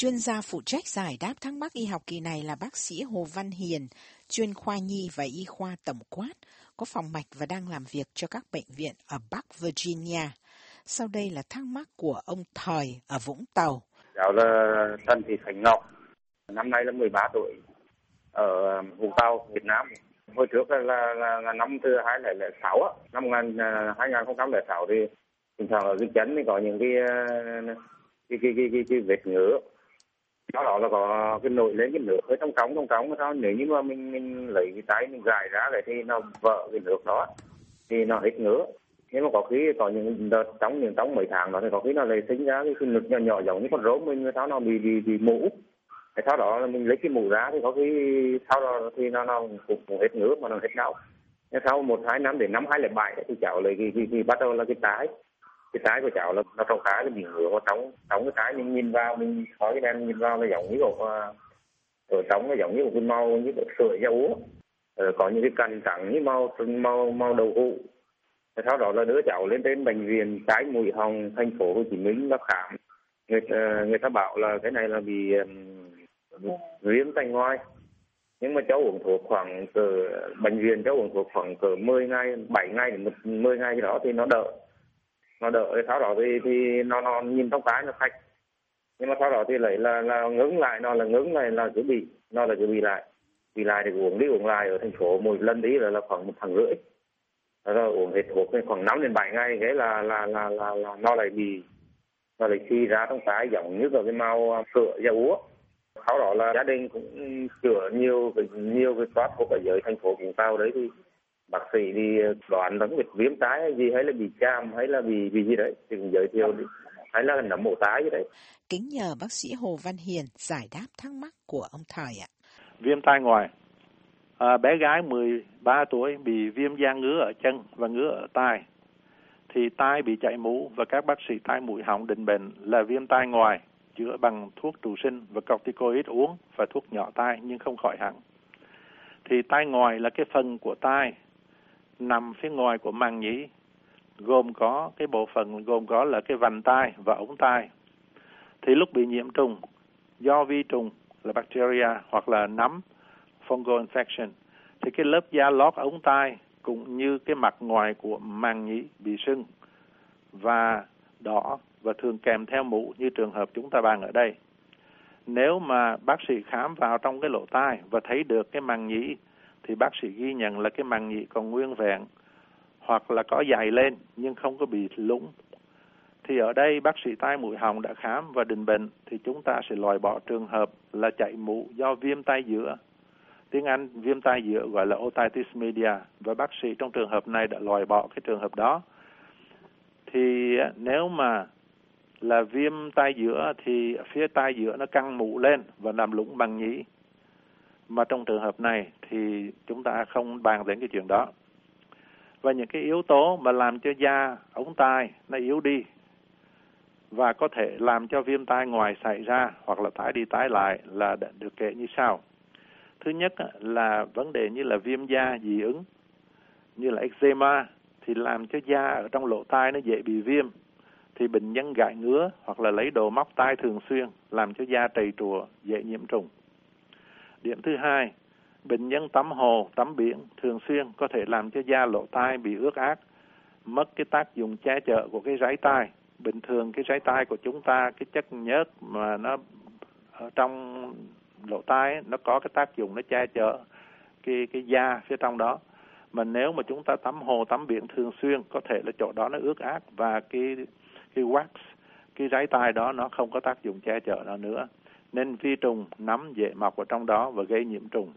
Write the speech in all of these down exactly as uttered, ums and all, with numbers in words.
Chuyên gia phụ trách giải đáp thắc mắc y học kỳ này là bác sĩ Hồ Văn Hiền, chuyên khoa nhi và y khoa tổng quát, có phòng mạch và đang làm việc cho các bệnh viện ở Bắc Virginia. Sau đây là thắc mắc của ông Thời ở Vũng Tàu. Cháu là Trần Thị Khánh Ngọc, năm nay là mười ba tuổi, ở Vũng Tàu, Việt Nam. Hồi trước là, là, là, là năm từ hai nghìn không trăm lẻ sáu á, năm hai nghìn không trăm lẻ sáu thì bình thường ở cái chân thì có những cái cái cái cái, cái, cái vết ngứa. Sau đó là có cái nổi lên cái nước hơi trong trống trong trống sao nếu như mà mình mình lấy cái tay mình gài ra lại thì nó vỡ cái nước đó thì nó hết ngứa. Nhưng mà có khi có những đợt trong những trong mấy tháng đó thì có khi nó lại sinh ra cái nước nhỏ nhỏ giống như con rốn mình sao nó bị bị bị mũ. Thì sau đó mình lấy cái mũ ra thì có khi sau đó thì nó nó cũng, cũng hết ngứa mà nó hết đau. Nhưng sau một hai năm đến năm hai nghìn không trăm lẻ bảy thì cháu lấy cái, cái, cái bắt đầu là cái trái cái trái của cháu là nó trong trái nó bị ngứa vào trong trong cái trái mình nhìn vào mình khói cái đen nhìn vào nó giống như một ở trong nó giống như một cái màu như một sợi dầu ờ, có những cái cành trắng như màu màu màu đậu hũ. Sau đó là đứa cháu lên đến bệnh viện trái mũi họng thành phố Hồ Chí Minh nó khám, người người ta bảo là cái này là bị um, viêm tay ngoài. Nhưng mà cháu uống thuốc khoảng cỡ bệnh viện cháu uống thuốc khoảng cỡ mười ngày, bảy ngày đến mười ngày gì đó thì nó đỡ. Nó đỡ sau đó thì thì nó nó nhìn trong cái nó sạch. Nhưng mà sau đó thì lại là là ngưng lại, nó là ngưng lại là cứ bị nó là cứ bị lại. Bị lại thì uống đi uống lại ở thành phố một lần đi là là khoảng một tháng rưỡi. Rồi uống hết thuốc khoảng năm đến bảy ngày cái là là là là, là nó lại bị nó lại suy ra trong cái giống như cái màu sữa da úa. Sau đó là gia đình cũng chữa nhiều nhiều cái toát thuốc ở dưới thành phố Vũng Tàu đấy thì bác sĩ đi đoán là bị viêm tái hay gì hay là bị chàm hay là bị bị gì đấy thì cũng giới thiệu đi. Hay là nấm mộ tái gì đấy. Kính nhờ bác sĩ Hồ Văn Hiền giải đáp thắc mắc của ông Thời ạ. Viêm tai ngoài. À, bé gái mười ba tuổi bị viêm da ngứa ở chân và ngứa ở tai. Thì tai bị chảy mũ và các bác sĩ tai mũi họng định bệnh là viêm tai ngoài, chữa bằng thuốc trụ sinh và corticoid uống và thuốc nhỏ tai nhưng không khỏi hẳn. Thì tai ngoài là cái phần của tai nằm phía ngoài của màng nhĩ, gồm có cái bộ phận gồm có là cái vành tai và ống tai. Thì lúc bị nhiễm trùng do vi trùng là bacteria hoặc là nấm fungal infection thì cái lớp da lót ống tai cũng như cái mặt ngoài của màng nhĩ bị sưng và đỏ và thường kèm theo mũ như trường hợp chúng ta bàn ở đây. Nếu mà bác sĩ khám vào trong cái lỗ tai và thấy được cái màng nhĩ thì bác sĩ ghi nhận là cái màng nhĩ còn nguyên vẹn hoặc là có dày lên nhưng không có bị lủng. Thì ở đây bác sĩ tai mũi họng đã khám và định bệnh thì chúng ta sẽ loại bỏ trường hợp là chảy mũ do viêm tai giữa. Tiếng Anh viêm tai giữa gọi là otitis media và bác sĩ trong trường hợp này đã loại bỏ cái trường hợp đó. Thì nếu mà là viêm tai giữa thì phía tai giữa nó căng mũ lên và làm lủng màng nhĩ. Mà trong trường hợp này thì chúng ta không bàn đến cái chuyện đó. Và những cái yếu tố mà làm cho da ống tai nó yếu đi và có thể làm cho viêm tai ngoài xảy ra hoặc là tái đi tái lại là được kể như sau. Thứ nhất là vấn đề như là viêm da dị ứng, như là eczema thì làm cho da ở trong lỗ tai nó dễ bị viêm. Thì bệnh nhân gãi ngứa hoặc là lấy đồ móc tai thường xuyên làm cho da trầy trụa, dễ nhiễm trùng. Điểm thứ hai, bệnh nhân tắm hồ, tắm biển thường xuyên có thể làm cho da lỗ tai bị ướt át, mất cái tác dụng che chở của cái ráy tai. Bình thường cái ráy tai của chúng ta, cái chất nhớt mà nó ở trong lỗ tai nó có cái tác dụng nó che chở cái cái da phía trong đó. Mà nếu mà chúng ta tắm hồ, tắm biển thường xuyên có thể là chỗ đó nó ướt át và cái cái wax, cái ráy tai đó nó không có tác dụng che chở nó nữa. Nên vi trùng nấm dễ mọc ở trong đó và gây nhiễm trùng.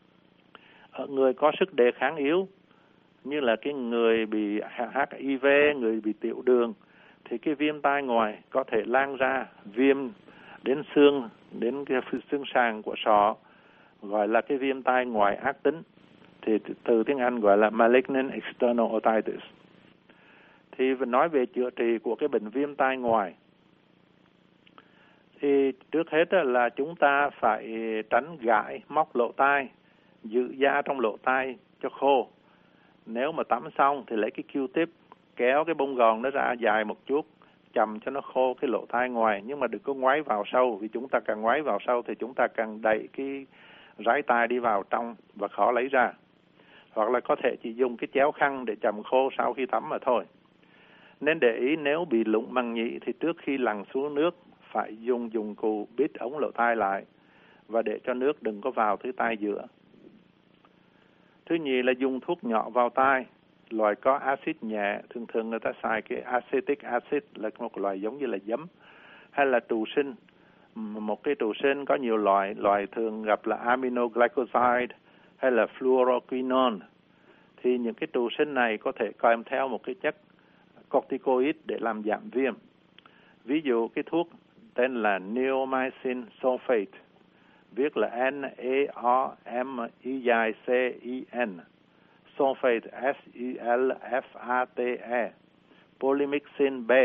Ở người có sức đề kháng yếu như là cái người bị hát i vê, người bị tiểu đường thì cái viêm tai ngoài có thể lan ra viêm đến xương, đến cái xương sàng của sọ, gọi là cái viêm tai ngoài ác tính. Thì từ tiếng Anh gọi là malignant external otitis. Thì nói về chữa trị của cái bệnh viêm tai ngoài thì trước hết là chúng ta phải tránh gãi, móc lỗ tai, giữ da trong lỗ tai cho khô. Nếu mà tắm xong thì lấy cái Q-tip kéo cái bông gòn nó ra dài một chút, chầm cho nó khô cái lỗ tai ngoài, nhưng mà đừng có ngoáy vào sâu, vì chúng ta càng ngoáy vào sâu thì chúng ta càng đẩy cái rái tai đi vào trong và khó lấy ra. Hoặc là có thể chỉ dùng cái chéo khăn để chầm khô sau khi tắm mà thôi. Nên để ý nếu bị lủng màng nhĩ thì trước khi lặn xuống nước phải dùng dụng cụ bít ống lỗ tai lại và để cho nước đừng có vào thứ tai giữa. Thứ nhì là dùng thuốc nhỏ vào tai, loại có axit nhẹ, thường thường người ta xài cái acetic acid là một loại giống như là giấm, hay là trù sinh. Một cái trù sinh có nhiều loại, loại thường gặp là aminoglycoside hay là fluoroquinone. Thì những cái trù sinh này có thể kèm theo một cái chất corticoid để làm giảm viêm. Ví dụ cái thuốc tên là neomycin sulfate, viết là N A R M I C I N, sulfate S I L F A T E, polymyxin B,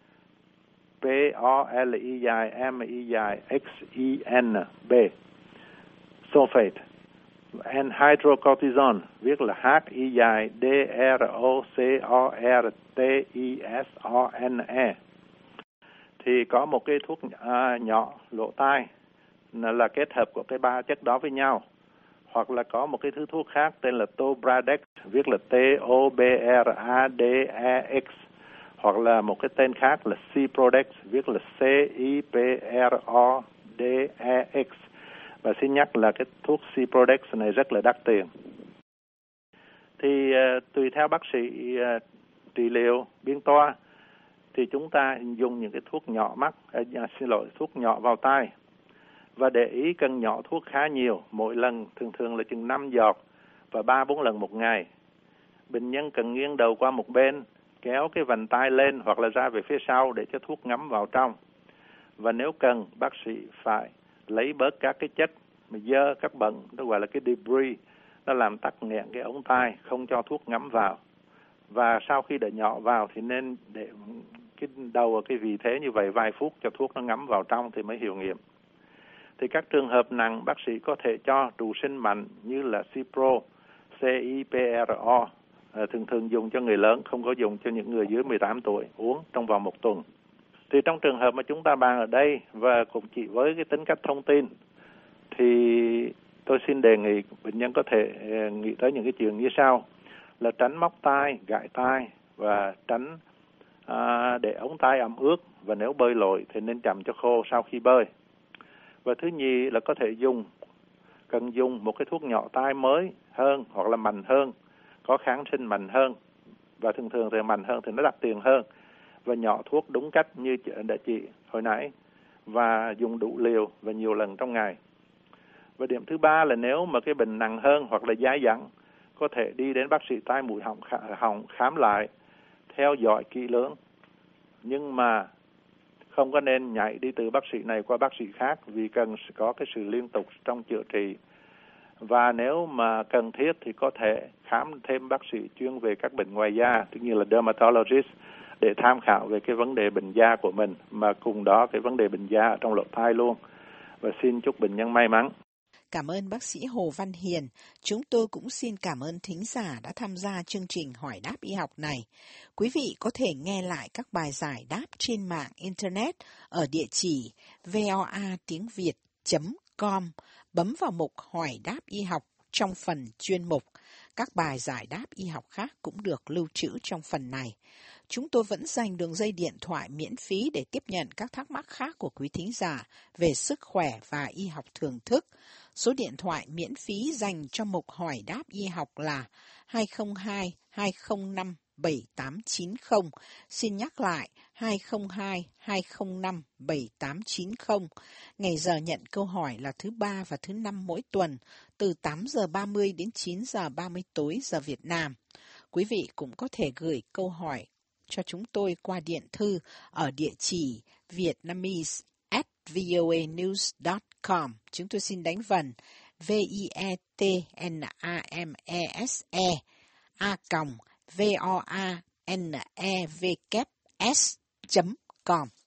P O L I M I X I N B, sulfate, and hydrocortisone, viết là H I D R O C O R T I S O N E. Thì có một cái thuốc à, nhỏ lỗ tai là kết hợp của cái ba chất đó với nhau. Hoặc là có một cái thứ thuốc khác tên là Tobradex, viết là T O B R A D E X. Hoặc là một cái tên khác là Ciprodex, viết là C I P R O D E X. Và xin nhắc là cái thuốc Ciprodex này rất là đắt tiền. Thì uh, tùy theo bác sĩ uh, trị liệu biên toa thì chúng ta dùng những cái thuốc nhỏ mắt, uh, xin lỗi, thuốc nhỏ vào tai. Và để ý cần nhỏ thuốc khá nhiều, mỗi lần thường thường là chừng năm giọt và ba bốn lần một ngày. Bệnh nhân cần nghiêng đầu qua một bên, kéo cái vành tai lên hoặc là ra về phía sau để cho thuốc ngấm vào trong. Và nếu cần, bác sĩ phải lấy bớt các cái chất mà dơ, các bẩn, nó gọi là cái debris, nó làm tắc nghẽn cái ống tai, không cho thuốc ngấm vào. Và sau khi để nhỏ vào thì nên để cái đầu ở cái vị thế như vậy vài phút cho thuốc nó ngấm vào trong thì mới hiệu nghiệm. Thì các trường hợp nặng bác sĩ có thể cho trù sinh mạnh như là Cipro, C I P R O, à, thường thường dùng cho người lớn, không có dùng cho những người dưới mười tám tuổi, uống trong vòng một tuần. Thì trong trường hợp mà chúng ta bàn ở đây và cũng chỉ với cái tính cách thông tin thì tôi xin đề nghị bệnh nhân có thể nghĩ tới những cái chuyện như sau, là tránh móc tai, gãi tai và tránh à, để ống tai ẩm ướt, và nếu bơi lội thì nên chầm cho khô sau khi bơi. Và thứ nhì là có thể dùng, cần dùng một cái thuốc nhỏ tai mới hơn hoặc là mạnh hơn, có kháng sinh mạnh hơn, và thường thường thì mạnh hơn thì nó đắt tiền hơn, và nhỏ thuốc đúng cách như đã chị hồi nãy, và dùng đủ liều và nhiều lần trong ngày. Và điểm thứ ba là nếu mà cái bệnh nặng hơn hoặc là dai dẳng, có thể đi đến bác sĩ tai mũi họng, họng khám lại, theo dõi kỹ lưỡng, nhưng mà không có nên nhảy đi từ bác sĩ này qua bác sĩ khác, vì cần có cái sự liên tục trong chữa trị. Và nếu mà cần thiết thì có thể khám thêm bác sĩ chuyên về các bệnh ngoài da, tức như là dermatologist, để tham khảo về cái vấn đề bệnh da của mình, mà cùng đó cái vấn đề bệnh da trong lỗ tai luôn. Và xin chúc bệnh nhân may mắn. Cảm ơn bác sĩ Hồ Văn Hiền. Chúng tôi cũng xin cảm ơn thính giả đã tham gia chương trình Hỏi đáp y học này. Quý vị có thể nghe lại các bài giải đáp trên mạng Internet ở địa chỉ voa tiếng việt chấm com. Bấm vào mục Hỏi đáp y học trong phần chuyên mục. Các bài giải đáp y học khác cũng được lưu trữ trong phần này. Chúng tôi vẫn dành đường dây điện thoại miễn phí để tiếp nhận các thắc mắc khác của quý thính giả về sức khỏe và y học thường thức. Số điện thoại miễn phí dành cho mục Hỏi đáp y học là hai không hai hai không năm bảy tám chín không. Xin nhắc lại hai không hai hai không năm bảy tám chín không. Ngày giờ nhận câu hỏi là thứ ba và thứ năm mỗi tuần, từ tám giờ ba mươi đến chín giờ ba mươi tối giờ Việt Nam. Quý vị cũng có thể gửi câu hỏi cho chúng tôi qua điện thư ở địa chỉ vietnamese at voanews chấm com. Chúng tôi xin đánh vần v i e t n a m e s e a còng v o a n e v s chấm com.